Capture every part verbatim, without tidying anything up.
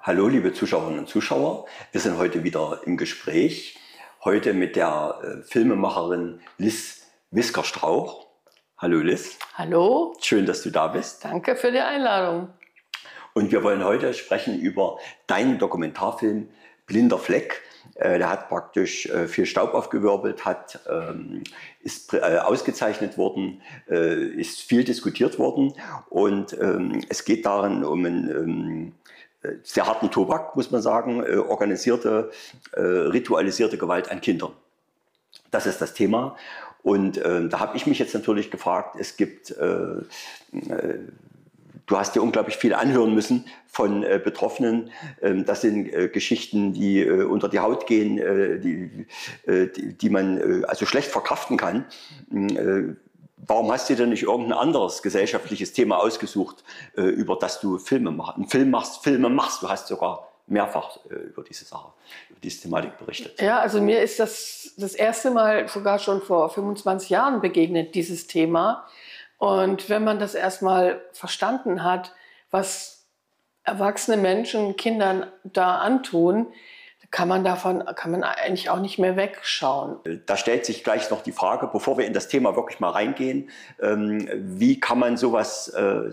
Hallo, liebe Zuschauerinnen und Zuschauer. Wir sind heute wieder im Gespräch. Heute mit der äh, Filmemacherin Liz Wisker-Strauch. Hallo Liz. Hallo. Schön, dass du da bist. Danke für die Einladung. Und wir wollen heute sprechen über deinen Dokumentarfilm Blinder Fleck. Äh, der hat praktisch äh, viel Staub aufgewirbelt, hat, ähm, ist äh, ausgezeichnet worden, äh, ist viel diskutiert worden. Und ähm, es geht darin um einen ähm, sehr harten Tobak, muss man sagen, äh, organisierte, äh, ritualisierte Gewalt an Kindern. Das ist das Thema. Und äh, da habe ich mich jetzt natürlich gefragt, es gibt, äh, äh, du hast dir unglaublich viel anhören müssen von äh, Betroffenen. Ähm, das sind äh, Geschichten, die äh, unter die Haut gehen, äh, die, äh, die, die man äh, also schlecht verkraften kann. Äh, Warum hast du denn nicht irgendein anderes gesellschaftliches Thema ausgesucht, äh, über das du Filme machst? Einen Film machst, Filme machst. Du hast sogar mehrfach äh, über diese Sache, über diese Thematik berichtet. Ja, also mir ist das das erste Mal sogar schon vor fünfundzwanzig Jahren begegnet, dieses Thema. Und wenn man das erstmal verstanden hat, was erwachsene Menschen Kindern da antun, kann man davon kann man eigentlich auch nicht mehr wegschauen. Da stellt sich gleich noch die Frage, bevor wir in das Thema wirklich mal reingehen, ähm, wie kann man sowas, äh,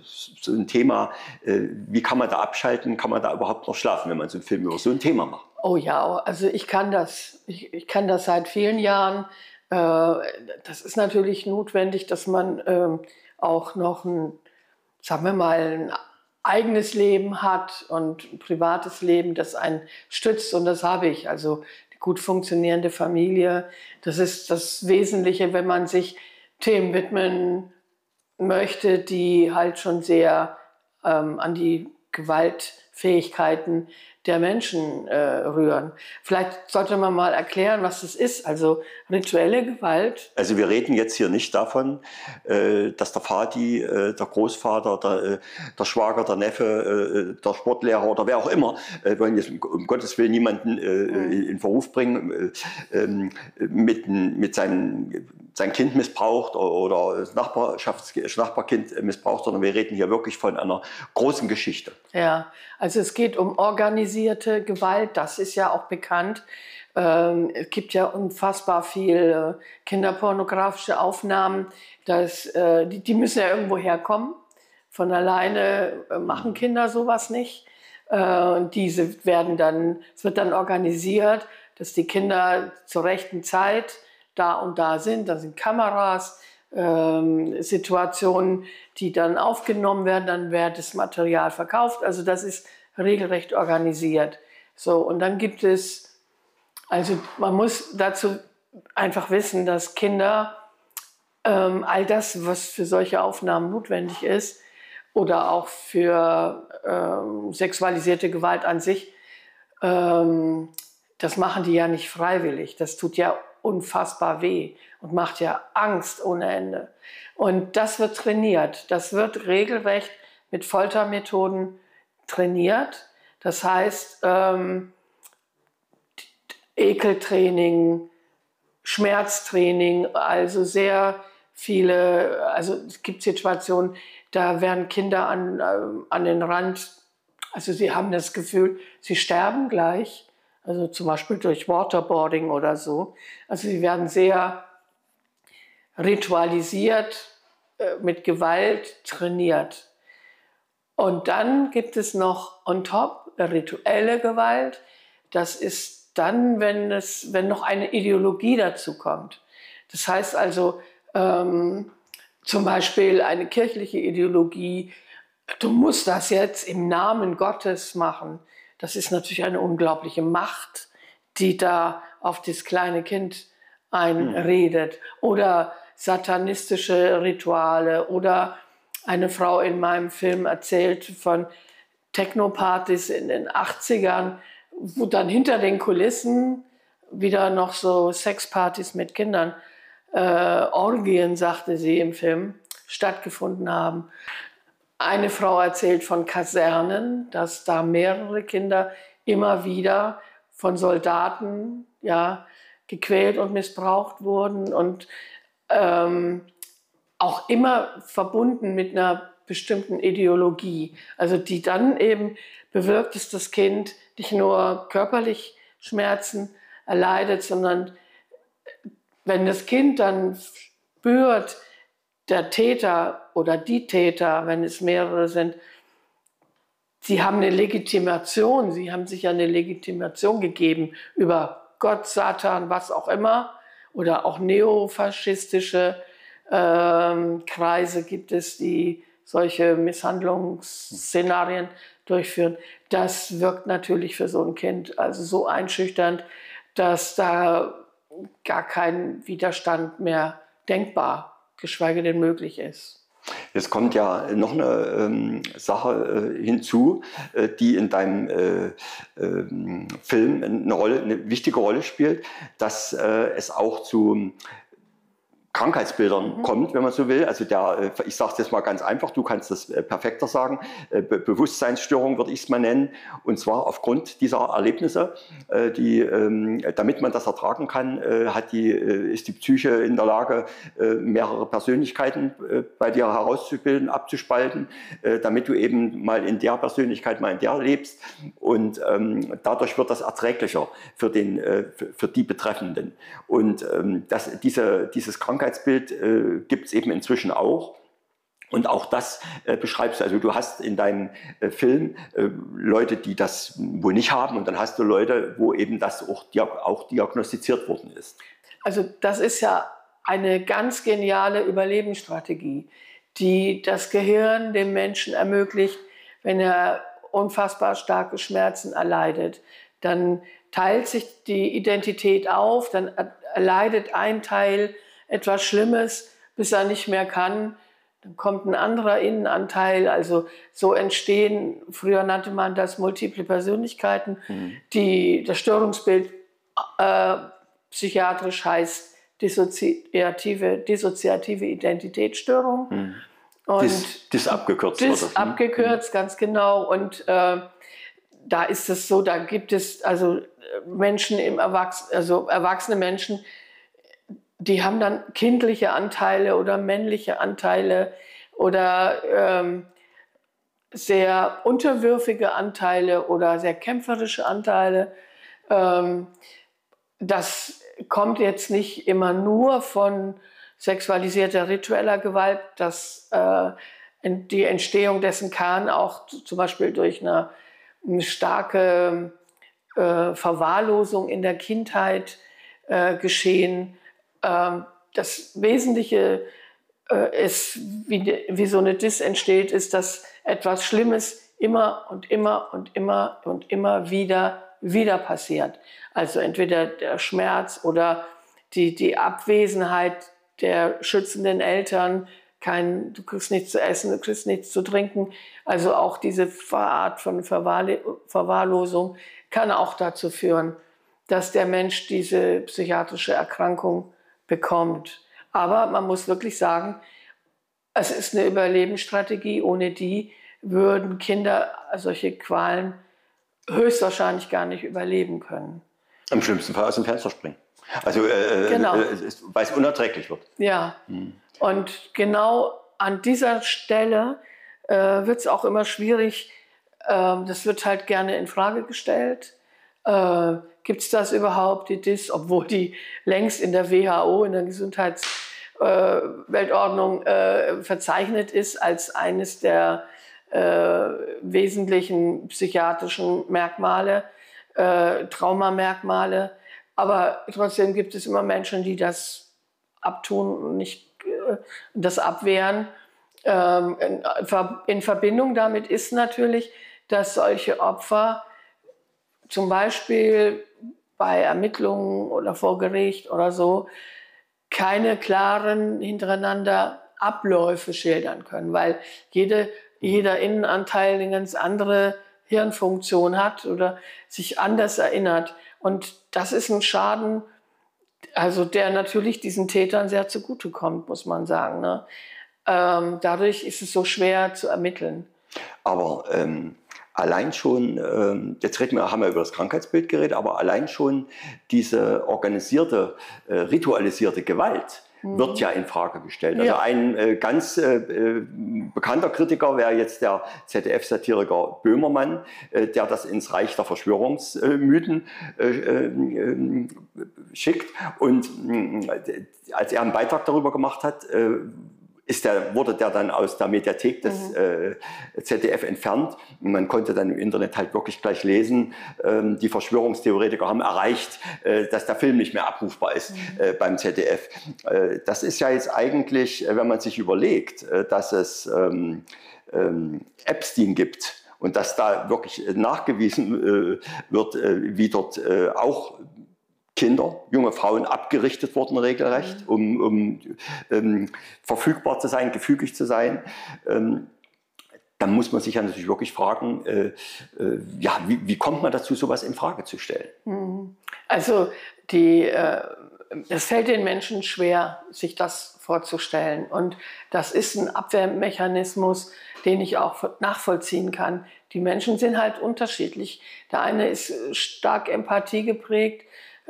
so ein Thema, äh, wie kann man da abschalten, kann man da überhaupt noch schlafen, wenn man so einen Film über so ein Thema macht? Oh ja, also ich kann das. Ich, ich kann das seit vielen Jahren. Äh, das ist natürlich notwendig, dass man äh, auch noch ein, sagen wir mal, ein eigenes Leben hat und ein privates Leben, das einen stützt, und das habe ich. Also eine gut funktionierende Familie, das ist das Wesentliche, wenn man sich Themen widmen möchte, die halt schon sehr ähm, an die Gewaltfähigkeiten der Menschen äh, rühren. Vielleicht sollte man mal erklären, was das ist, also rituelle Gewalt. Also wir reden jetzt hier nicht davon, äh, dass der Vati, äh, der Großvater, der, äh, der Schwager, der Neffe, äh, der Sportlehrer oder wer auch immer, äh, wollen jetzt um Gottes Willen niemanden äh, mhm. in Verruf bringen, äh, äh, mit, mit seinem sein Kind missbraucht oder das Nachbarschafts das Nachbarkind missbraucht, sondern wir reden hier wirklich von einer großen Geschichte. Ja, also es geht um organisierte Gewalt, das ist ja auch bekannt. Ähm, es gibt ja unfassbar viel äh, kinderpornografische Aufnahmen, dass, äh, die, die müssen ja irgendwo herkommen. Von alleine äh, machen Kinder sowas nicht. Äh, und diese werden dann, es wird dann organisiert, dass die Kinder zur rechten Zeit da und da sind. Da sind Kameras, ähm, Situationen, die dann aufgenommen werden, dann wird das Material verkauft. Also das ist regelrecht organisiert. So, und dann gibt es, also man muss dazu einfach wissen, dass Kinder ähm, all das, was für solche Aufnahmen notwendig ist, oder auch für ähm, sexualisierte Gewalt an sich, ähm, das machen die ja nicht freiwillig. Das tut ja unfassbar weh und macht ja Angst ohne Ende. Und das wird trainiert. Das wird regelrecht mit Foltermethoden trainiert. Das heißt, ähm, Ekeltraining, Schmerztraining, also sehr viele, also es gibt Situationen, da werden Kinder an, äh, an den Rand, also sie haben das Gefühl, sie sterben gleich. Also zum Beispiel durch Waterboarding oder so. Also sie werden sehr ritualisiert, äh, mit Gewalt trainiert. Und dann gibt es noch on top rituelle Gewalt. Das ist dann, wenn, es, wenn noch eine Ideologie dazu kommt. Das heißt also ähm, zum Beispiel eine kirchliche Ideologie, du musst das jetzt im Namen Gottes machen. Das ist natürlich eine unglaubliche Macht, die da auf das kleine Kind einredet. Oder satanistische Rituale. Oder eine Frau in meinem Film erzählt von Techno-Partys in den achtzigern, wo dann hinter den Kulissen wieder noch so Sexpartys mit Kindern, äh, Orgien, sagte sie im Film, stattgefunden haben. Eine Frau erzählt von Kasernen, dass da mehrere Kinder immer wieder von Soldaten ja, gequält und missbraucht wurden und ähm, auch immer verbunden mit einer bestimmten Ideologie. Also die dann eben bewirkt, dass das Kind nicht nur körperlich Schmerzen erleidet, sondern wenn das Kind dann spürt, der Täter oder die Täter, wenn es mehrere sind, sie haben eine Legitimation, sie haben sich ja eine Legitimation gegeben über Gott, Satan, was auch immer, oder auch neofaschistische ähm, Kreise gibt es, die solche Misshandlungsszenarien durchführen. Das wirkt natürlich für so ein Kind also so einschüchternd, dass da gar kein Widerstand mehr denkbar, geschweige denn möglich ist. Es kommt ja noch eine ähm, Sache äh, hinzu, äh, die in deinem äh, äh, Film eine, Rolle, eine wichtige Rolle spielt, dass äh, es auch zu Krankheitsbildern mhm. kommt, wenn man so will. Also der, ich sage es jetzt mal ganz einfach, du kannst das perfekter sagen, Be Bewusstseinsstörung würde ich es mal nennen. Und zwar aufgrund dieser Erlebnisse, die, damit man das ertragen kann, hat die, ist die Psyche in der Lage, mehrere Persönlichkeiten bei dir herauszubilden, abzuspalten, damit du eben mal in der Persönlichkeit, mal in der lebst. Und dadurch wird das erträglicher für, den, für die Betreffenden. Und das, diese, dieses Krankheitsbild Krankheitsbild äh, gibt es eben inzwischen auch. Und auch das äh, beschreibst du. Also du hast in deinem äh, Film äh, Leute, die das wohl nicht haben. Und dann hast du Leute, wo eben das auch, diag auch diagnostiziert worden ist. Also das ist ja eine ganz geniale Überlebensstrategie, die das Gehirn dem Menschen ermöglicht, wenn er unfassbar starke Schmerzen erleidet. Dann teilt sich die Identität auf, dann erleidet ein Teil etwas Schlimmes, bis er nicht mehr kann. Dann kommt ein anderer Innenanteil. Also so entstehen, früher nannte man das multiple Persönlichkeiten. Mhm. Die, das Störungsbild äh, psychiatrisch heißt dissoziative, dissoziative Identitätsstörung. Mhm. Und dis, dis abgekürzt. Dis oder? abgekürzt, mhm. ganz genau. Und äh, da ist es so, da gibt es also Menschen im Erwachsenen, also erwachsene Menschen, die haben dann kindliche Anteile oder männliche Anteile oder ähm, sehr unterwürfige Anteile oder sehr kämpferische Anteile. Ähm, das kommt jetzt nicht immer nur von sexualisierter ritueller Gewalt. Das, äh, die Entstehung dessen kann auch zum Beispiel durch eine, eine starke äh, Verwahrlosung in der Kindheit äh, geschehen. Das Wesentliche ist, wie, wie so eine Dis entsteht, ist, dass etwas Schlimmes immer und immer und immer und immer wieder, wieder passiert. Also entweder der Schmerz oder die, die Abwesenheit der schützenden Eltern, kein, du kriegst nichts zu essen, du kriegst nichts zu trinken. Also auch diese Art von Verwahrlosung kann auch dazu führen, dass der Mensch diese psychiatrische Erkrankung bekommt. Aber man muss wirklich sagen, es ist eine Überlebensstrategie. Ohne die würden Kinder solche Qualen höchstwahrscheinlich gar nicht überleben können. Im schlimmsten Fall aus dem Fenster springen. Also äh, genau. äh, weil es unerträglich wird. Ja, hm. Und genau an dieser Stelle äh, wird es auch immer schwierig. Äh, das wird halt gerne in Frage gestellt. Äh, Gibt es das überhaupt, die Dis, obwohl die längst in der W H O, in der Gesundheitsweltordnung äh, äh, verzeichnet ist als eines der äh, wesentlichen psychiatrischen Merkmale, äh, Traumamerkmale. Aber trotzdem gibt es immer Menschen, die das abtun und nicht äh, das abwehren. Ähm, in, in Verbindung damit ist natürlich, dass solche Opfer zum Beispiel bei Ermittlungen oder vor Gericht oder so keine klaren hintereinander Abläufe schildern können, weil jede, jeder Innenanteil eine ganz andere Hirnfunktion hat oder sich anders erinnert. Und das ist ein Schaden, also der natürlich diesen Tätern sehr zugutekommt, muss man sagen. Ne? Ähm, dadurch ist es so schwer zu ermitteln. Aber ähm allein schon, ähm, jetzt reden wir, haben wir über das Krankheitsbild geredet, aber allein schon diese organisierte, äh, ritualisierte Gewalt mhm. wird ja in Frage gestellt. Also ja. ein äh, ganz äh, bekannter Kritiker wäre jetzt der Z D F-Satiriker Böhmermann, äh, der das ins Reich der Verschwörungsmythen äh, äh, schickt. Und äh, als er einen Beitrag darüber gemacht hat, äh, Ist der, wurde der dann aus der Mediathek des mhm. äh, Z D F entfernt. Und man konnte dann im Internet halt wirklich gleich lesen, ähm, die Verschwörungstheoretiker haben erreicht, äh, dass der Film nicht mehr abrufbar ist mhm. äh, beim Z D F. Äh, das ist ja jetzt eigentlich, wenn man sich überlegt, äh, dass es ähm, ähm, Epstein gibt und dass da wirklich nachgewiesen äh, wird, äh, wie dort äh, auch Kinder, junge Frauen abgerichtet wurden regelrecht, um, um ähm, verfügbar zu sein, gefügig zu sein. Ähm, dann muss man sich ja natürlich wirklich fragen, äh, äh, ja, wie, wie kommt man dazu, sowas in Frage zu stellen? Also die, äh, es fällt den Menschen schwer, sich das vorzustellen. Und das ist ein Abwehrmechanismus, den ich auch nachvollziehen kann. Die Menschen sind halt unterschiedlich. Der eine ist stark Empathie geprägt,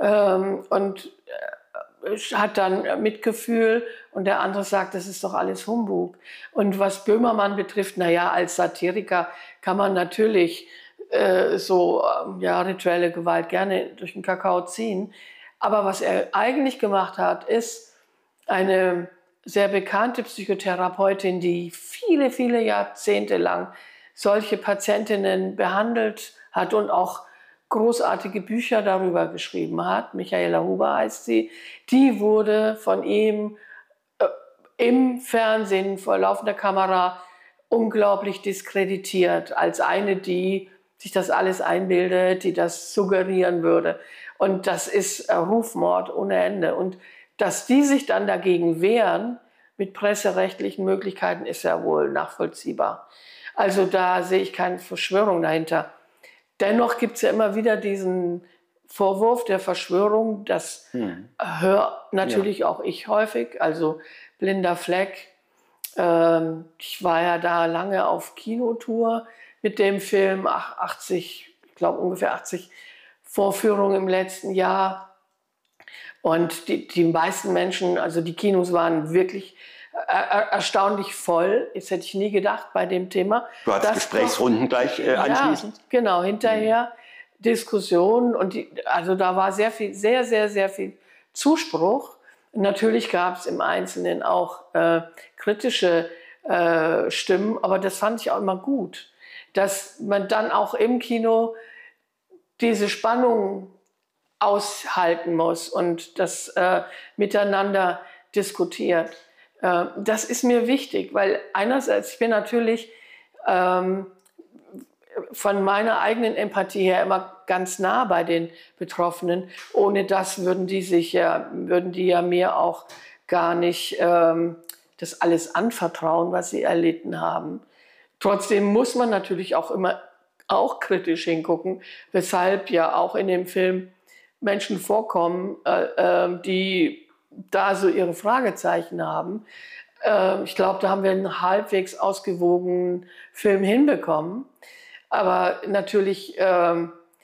und hat dann Mitgefühl und der andere sagt, das ist doch alles Humbug. Und was Böhmermann betrifft, naja, als Satiriker kann man natürlich äh, so ja, rituelle Gewalt gerne durch den Kakao ziehen. Aber was er eigentlich gemacht hat, ist eine sehr bekannte Psychotherapeutin, die viele, viele Jahrzehnte lang solche Patientinnen behandelt hat und auch großartige Bücher darüber geschrieben hat. Michaela Huber heißt sie. Die wurde von ihm äh, im Fernsehen vor laufender Kamera unglaublich diskreditiert als eine, die sich das alles einbildet, die das suggerieren würde. Und das ist äh, Rufmord ohne Ende. Und dass die sich dann dagegen wehren mit presserechtlichen Möglichkeiten, ist ja wohl nachvollziehbar. Also da sehe ich keine Verschwörung dahinter. Dennoch gibt es ja immer wieder diesen Vorwurf der Verschwörung, das hm. höre natürlich ja. auch ich häufig, also Blinder Fleck. Ähm, ich war ja da lange auf Kinotour mit dem Film, achtzig, ich glaube ungefähr achtzig Vorführungen im letzten Jahr. Und die, die meisten Menschen, also die Kinos waren wirklich Er, erstaunlich voll. Das hätte ich nie gedacht bei dem Thema. Du hattest Gesprächsrunden gleich äh, anschließend? Ja, genau, hinterher mhm. Diskussionen. Und die, also da war sehr viel, sehr, sehr, sehr viel Zuspruch. Natürlich gab es im Einzelnen auch äh, kritische äh, Stimmen, aber das fand ich auch immer gut, dass man dann auch im Kino diese Spannung aushalten muss und das äh, miteinander diskutiert. Das ist mir wichtig, weil einerseits, ich bin natürlich ähm, von meiner eigenen Empathie her immer ganz nah bei den Betroffenen. Ohne das würden die sich ja, würden die ja mir auch gar nicht ähm, das alles anvertrauen, was sie erlitten haben. Trotzdem muss man natürlich auch immer auch kritisch hingucken, weshalb ja auch in dem Film Menschen vorkommen, äh, äh, die da so ihre Fragezeichen haben. Äh, ich glaube, da haben wir einen halbwegs ausgewogenen Film hinbekommen. Aber natürlich, äh,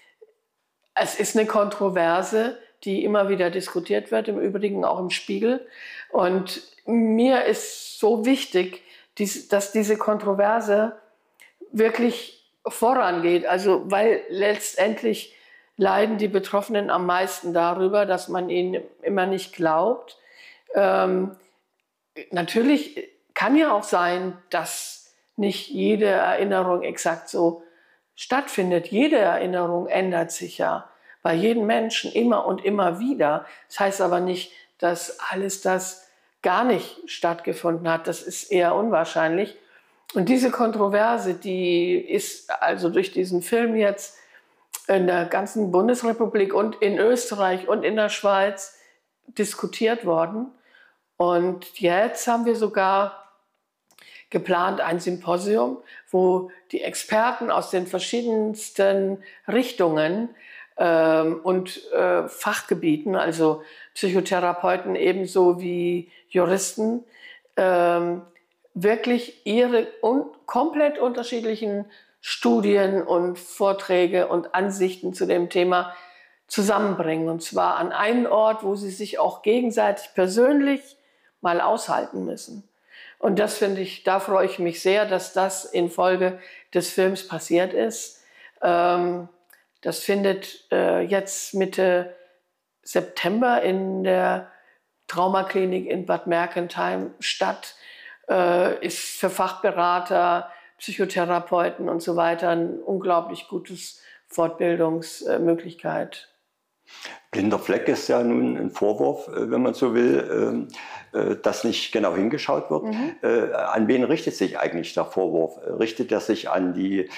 es ist eine Kontroverse, die immer wieder diskutiert wird, im Übrigen auch im Spiegel. Und mir ist so wichtig, dies, dass diese Kontroverse wirklich vorangeht. Also, weil letztendlich leiden die Betroffenen am meisten darüber, dass man ihnen immer nicht glaubt. Ähm, natürlich kann ja auch sein, dass nicht jede Erinnerung exakt so stattfindet. Jede Erinnerung ändert sich ja bei jedem Menschen immer und immer wieder. Das heißt aber nicht, dass alles das gar nicht stattgefunden hat. Das ist eher unwahrscheinlich. Und diese Kontroverse, die ist also durch diesen Film jetzt in der ganzen Bundesrepublik und in Österreich und in der Schweiz diskutiert worden. Und jetzt haben wir sogar geplant ein Symposium, wo die Experten aus den verschiedensten Richtungen ähm, und äh, Fachgebieten, also Psychotherapeuten ebenso wie Juristen, ähm, wirklich ihre un komplett unterschiedlichen Studien und Vorträge und Ansichten zu dem Thema zusammenbringen. Und zwar an einen Ort, wo sie sich auch gegenseitig persönlich mal aushalten müssen. Und das finde ich, da freue ich mich sehr, dass das infolge des Films passiert ist. Ähm, das findet äh, jetzt Mitte September in der Traumaklinik in Bad Mergentheim statt. Äh, ist für Fachberater, Psychotherapeuten und so weiter ein unglaublich gutes Fortbildungsmöglichkeit. Blinder Fleck ist ja nun ein Vorwurf, wenn man so will, dass nicht genau hingeschaut wird. Mhm. An wen richtet sich eigentlich der Vorwurf? Richtet er sich an die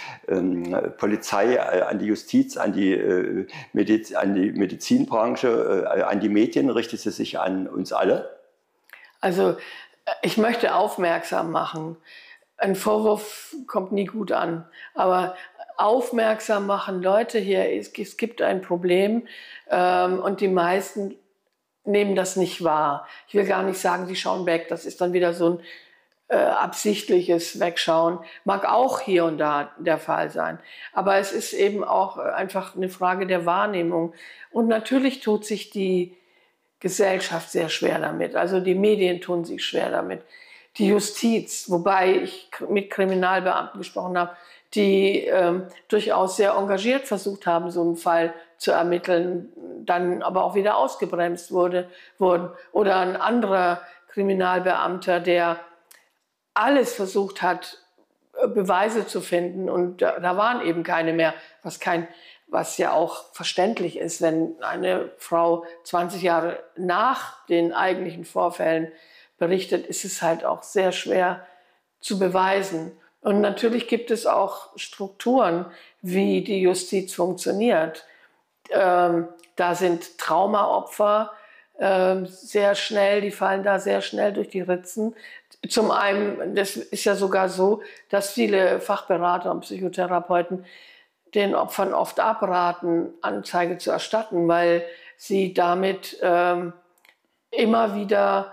Polizei, an die Justiz, an die, Mediz an die Medizinbranche, an die Medien? Richtet es sich an uns alle? Also ich möchte aufmerksam machen. Ein Vorwurf kommt nie gut an, aber aufmerksam machen, Leute, hier, es, es gibt ein Problem ähm, und die meisten nehmen das nicht wahr. Ich will gar nicht sagen, sie schauen weg, das ist dann wieder so ein äh, absichtliches Wegschauen. Mag auch hier und da der Fall sein, aber es ist eben auch einfach eine Frage der Wahrnehmung. Und natürlich tut sich die Gesellschaft sehr schwer damit, also die Medien tun sich schwer damit. Die Justiz, wobei ich mit Kriminalbeamten gesprochen habe, die ähm, durchaus sehr engagiert versucht haben, so einen Fall zu ermitteln, dann aber auch wieder ausgebremst wurde, wurden. Oder ein anderer Kriminalbeamter, der alles versucht hat, Beweise zu finden und da, da waren eben keine mehr, was, kein, was ja auch verständlich ist, wenn eine Frau zwanzig Jahre nach den eigentlichen Vorfällen berichtet, ist es halt auch sehr schwer zu beweisen. Und natürlich gibt es auch Strukturen, wie die Justiz funktioniert. Ähm, da sind Traumaopfer äh, sehr schnell, die fallen da sehr schnell durch die Ritzen. Zum einen, das ist ja sogar so, dass viele Fachberater und Psychotherapeuten den Opfern oft abraten, Anzeige zu erstatten, weil sie damit ähm, immer wieder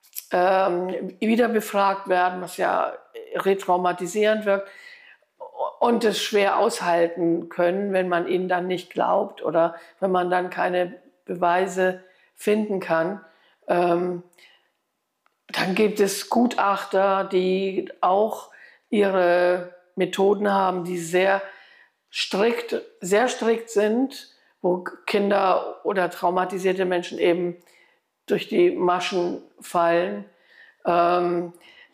Ähm, wieder befragt werden, was ja retraumatisierend wirkt und es schwer aushalten können, wenn man ihnen dann nicht glaubt oder wenn man dann keine Beweise finden kann. Ähm, dann gibt es Gutachter, die auch ihre Methoden haben, die sehr strikt, sehr strikt sind, wo Kinder oder traumatisierte Menschen eben durch die Maschen fallen. Ähm,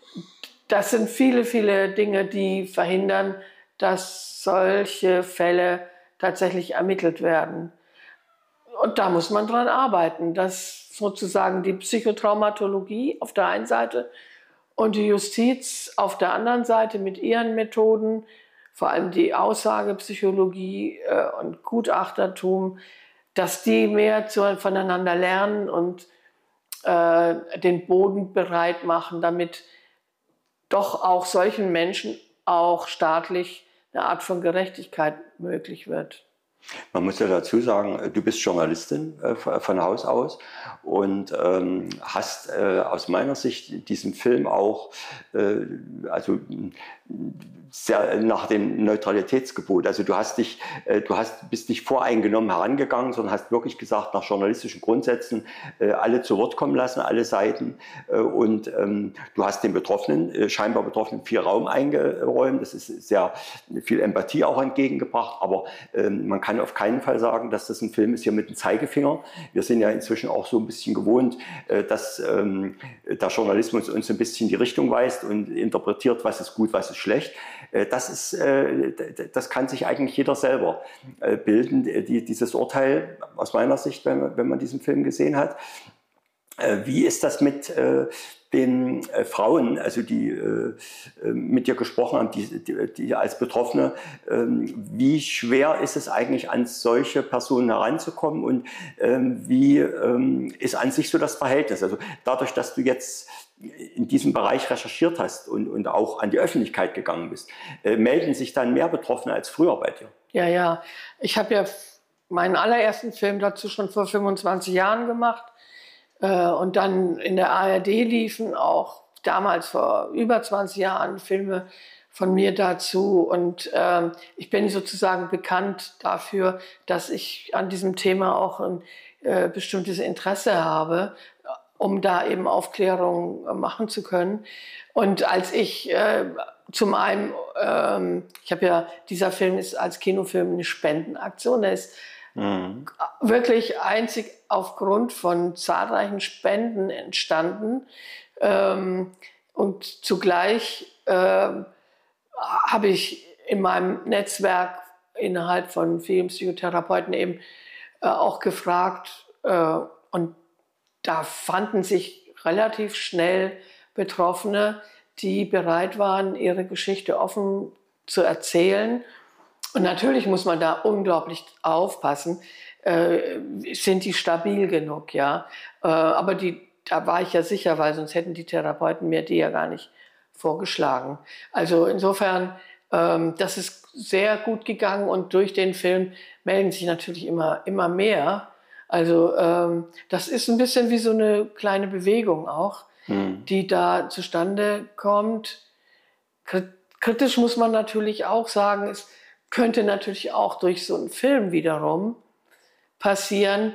das sind viele, viele Dinge, die verhindern, dass solche Fälle tatsächlich ermittelt werden. Und da muss man dran arbeiten, dass sozusagen die Psychotraumatologie auf der einen Seite und die Justiz auf der anderen Seite mit ihren Methoden, vor allem die Aussagepsychologie äh, und Gutachtertum, dass die mehr zu, voneinander lernen und den Boden bereit machen, damit doch auch solchen Menschen auch staatlich eine Art von Gerechtigkeit möglich wird. Man muss ja dazu sagen, du bist Journalistin äh, von Haus aus und ähm, hast äh, aus meiner Sicht diesen Film auch äh, also sehr nach dem Neutralitätsgebot. Also du hast dich, äh, du hast, bist nicht voreingenommen herangegangen, sondern hast wirklich gesagt, nach journalistischen Grundsätzen äh, alle zu Wort kommen lassen, alle Seiten. Äh, und ähm, du hast den Betroffenen, äh, scheinbar Betroffenen, viel Raum eingeräumt. Das ist sehr viel Empathie auch entgegengebracht. Aber äh, man kann auf keinen Fall sagen, dass das ein Film ist hier mit dem Zeigefinger. Wir sind ja inzwischen auch so ein bisschen gewohnt, äh, dass ähm, der Journalismus uns ein bisschen die Richtung weist und interpretiert, was ist gut, was ist schlecht. Das, ist, das kann sich eigentlich jeder selber bilden, die, dieses Urteil aus meiner Sicht, wenn man, wenn man diesen Film gesehen hat. Wie ist das mit den Frauen, also die mit dir gesprochen haben, die, die, die als Betroffene, wie schwer ist es eigentlich, an solche Personen heranzukommen und wie ist an sich so das Verhältnis? Also dadurch, dass du jetzt in diesem Bereich recherchiert hast und, und auch an die Öffentlichkeit gegangen bist, äh, melden sich dann mehr Betroffene als früher bei dir? Ja, ja. Ich habe ja meinen allerersten Film dazu schon vor fünfundzwanzig Jahren gemacht äh, und dann in der A R D liefen auch damals vor über zwanzig Jahren Filme von mir dazu und äh, ich bin sozusagen bekannt dafür, dass ich an diesem Thema auch ein äh, bestimmtes Interesse habe. um da eben Aufklärung machen zu können. Und als ich äh, zum einen, ähm, ich habe ja, dieser Film ist als Kinofilm eine Spendenaktion, der ist mhm. wirklich einzig aufgrund von zahlreichen Spenden entstanden. Ähm, und zugleich äh, habe ich in meinem Netzwerk innerhalb von vielen Psychotherapeuten eben äh, auch gefragt, äh, und da fanden sich relativ schnell Betroffene, die bereit waren, ihre Geschichte offen zu erzählen. Und natürlich muss man da unglaublich aufpassen, äh, sind die stabil genug, ja. Äh, aber die, da war ich ja sicher, weil sonst hätten die Therapeuten mir die ja gar nicht vorgeschlagen. Also insofern, ähm, das ist sehr gut gegangen und durch den Film melden sich natürlich immer, immer mehr. Also ähm, das ist ein bisschen wie so eine kleine Bewegung auch, mhm. die da zustande kommt. Kritisch muss man natürlich auch sagen, es könnte natürlich auch durch so einen Film wiederum passieren,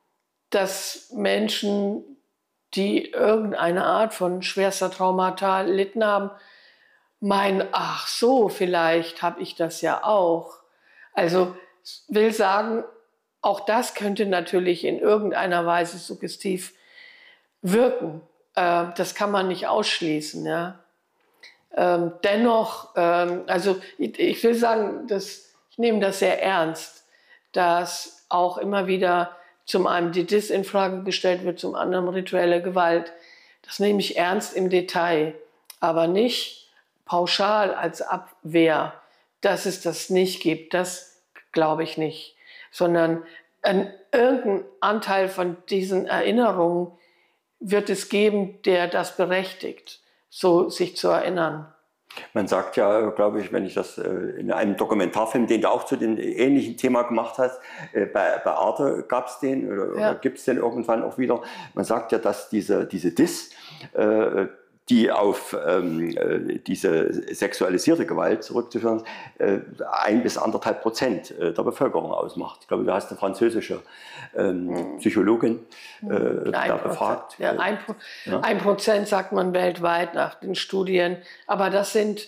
dass Menschen, die irgendeine Art von schwerster Traumata erlitten haben, meinen, ach so, vielleicht habe ich das ja auch. Also will sagen, auch das könnte natürlich in irgendeiner Weise suggestiv wirken. Äh, das kann man nicht ausschließen. Ja. Ähm, dennoch, ähm, also ich, ich will sagen, dass, ich nehme das sehr ernst, dass auch immer wieder zum einen die D I S in Frage gestellt wird, zum anderen rituelle Gewalt. Das nehme ich ernst im Detail, aber nicht pauschal als Abwehr, dass es das nicht gibt. Das glaube ich nicht, sondern ein, irgendein Anteil von diesen Erinnerungen wird es geben, der das berechtigt, so sich zu erinnern. Man sagt ja, glaube ich, wenn ich das in einem Dokumentarfilm, den du auch zu dem ähnlichen Thema gemacht hast, bei, bei Arte gab es den oder, ja. oder gibt es den irgendwann auch wieder. Man sagt ja, dass diese, diese D I S, äh, die auf ähm, diese sexualisierte Gewalt zurückzuführen, äh, ein bis anderthalb Prozent der Bevölkerung ausmacht. Ich glaube, du hast eine französische ähm, mhm. Psychologin äh, da befragt. Ja, ein, ja. ein Prozent sagt man weltweit nach den Studien, aber das sind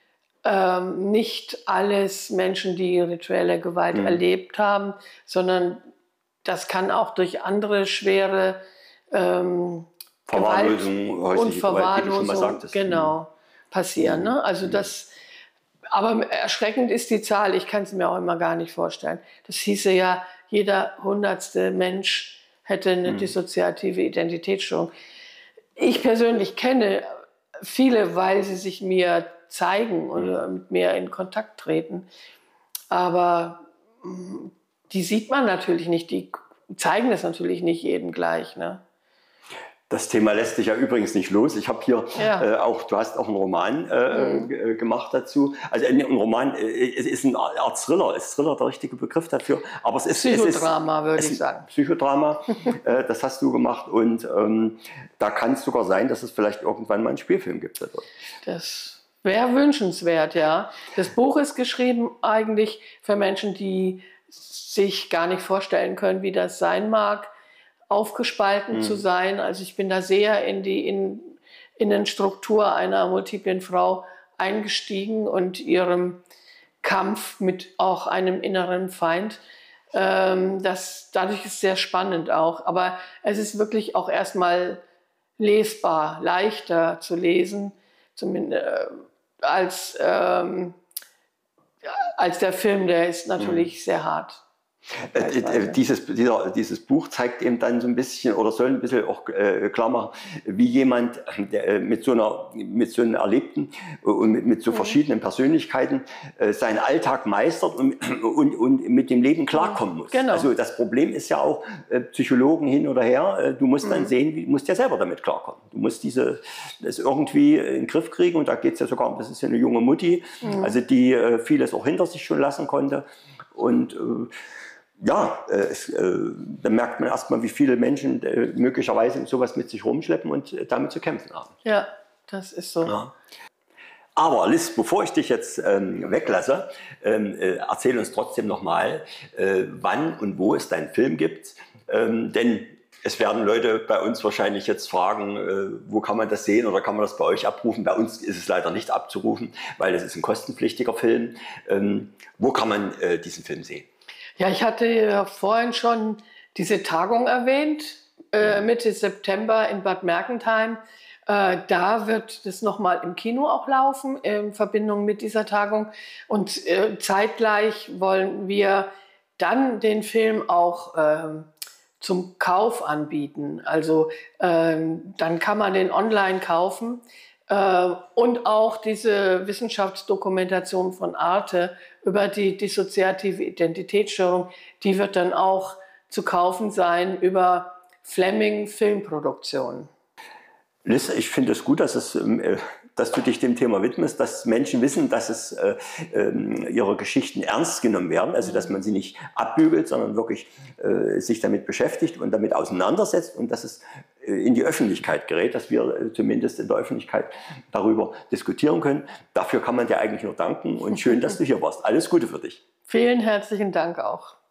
ähm, nicht alles Menschen, die rituelle Gewalt mhm. erlebt haben, sondern das kann auch durch andere schwere ähm, Verwahrlosung, und Verwahrlosung, sagtest, genau, passieren. Ne? Also das, aber erschreckend ist die Zahl, ich kann es mir auch immer gar nicht vorstellen. Das hieße ja, jeder hundertste Mensch hätte eine mhm. dissoziative Identitätsstörung. Ich persönlich kenne viele, weil sie sich mir zeigen oder mit mir in Kontakt treten. Aber die sieht man natürlich nicht, die zeigen das natürlich nicht jedem gleich. Ne? Das Thema lässt sich ja übrigens nicht los. Ich habe hier ja. äh, auch, du hast auch einen Roman äh, mhm. gemacht dazu. Also ein Roman, äh, es ist eine Art Thriller. Ist Thriller der richtige Begriff dafür? Aber es ist Psychodrama, es ist, würde es ich sagen. Psychodrama, äh, das hast du gemacht. Und ähm, da kann es sogar sein, dass es vielleicht irgendwann mal einen Spielfilm gibt. Also. Das wäre wünschenswert, ja. Das Buch ist geschrieben eigentlich für Menschen, die sich gar nicht vorstellen können, wie das sein mag, aufgespalten mhm. zu sein. Also ich bin da sehr in die in, Innenstruktur einer multiplen Frau eingestiegen und ihrem Kampf mit auch einem inneren Feind. Ähm, das, dadurch ist es sehr spannend auch. Aber es ist wirklich auch erstmal lesbar, leichter zu lesen, zumindest äh, als, ähm, als der Film, der ist natürlich mhm. sehr hart. Äh, äh, dieses, dieser, dieses Buch zeigt eben dann so ein bisschen oder soll ein bisschen auch äh, klar machen, wie jemand der, mit, so einer, mit so einem Erlebten und mit, mit so verschiedenen Persönlichkeiten äh, seinen Alltag meistert und, und, und mit dem Leben klarkommen muss. Genau. Also das Problem ist ja auch, äh, Psychologen hin oder her, äh, du musst dann mhm. sehen, du musst ja selber damit klarkommen. Du musst diese, das irgendwie in den Griff kriegen und da geht es ja sogar, das ist ja eine junge Mutti, mhm. also die äh, vieles auch hinter sich schon lassen konnte und äh, ja, äh, es, äh, da merkt man erstmal, wie viele Menschen äh, möglicherweise sowas mit sich rumschleppen und äh, damit zu kämpfen haben. Ja, das ist so. Ja. Aber Liz, bevor ich dich jetzt ähm, weglasse, ähm, äh, erzähl uns trotzdem nochmal, äh, wann und wo es deinen Film gibt. Ähm, denn Es werden Leute bei uns wahrscheinlich jetzt fragen, äh, wo kann man das sehen oder kann man das bei euch abrufen? Bei uns ist es leider nicht abzurufen, weil es ist ein kostenpflichtiger Film. Ähm, wo kann man äh, diesen Film sehen? Ja, ich hatte ja vorhin schon diese Tagung erwähnt, äh, Mitte September in Bad Mergentheim. Äh, da wird das nochmal im Kino auch laufen, in Verbindung mit dieser Tagung. Und äh, zeitgleich wollen wir dann den Film auch äh, zum Kauf anbieten. Also ähm, dann kann man den online kaufen. Äh, und auch diese Wissenschaftsdokumentation von Arte über die dissoziative Identitätsstörung, die wird dann auch zu kaufen sein über Fleming Filmproduktion. Liz, ich finde es gut, dass, es, äh, dass du dich dem Thema widmest, dass Menschen wissen, dass es, äh, äh, ihre Geschichten ernst genommen werden, also dass man sie nicht abbügelt, sondern wirklich äh, sich damit beschäftigt und damit auseinandersetzt und dass es äh, in die Öffentlichkeit gerät, dass wir äh, zumindest in der Öffentlichkeit darüber diskutieren können. Dafür kann man dir eigentlich nur danken und schön, dass du hier warst. Alles Gute für dich. Vielen herzlichen Dank auch.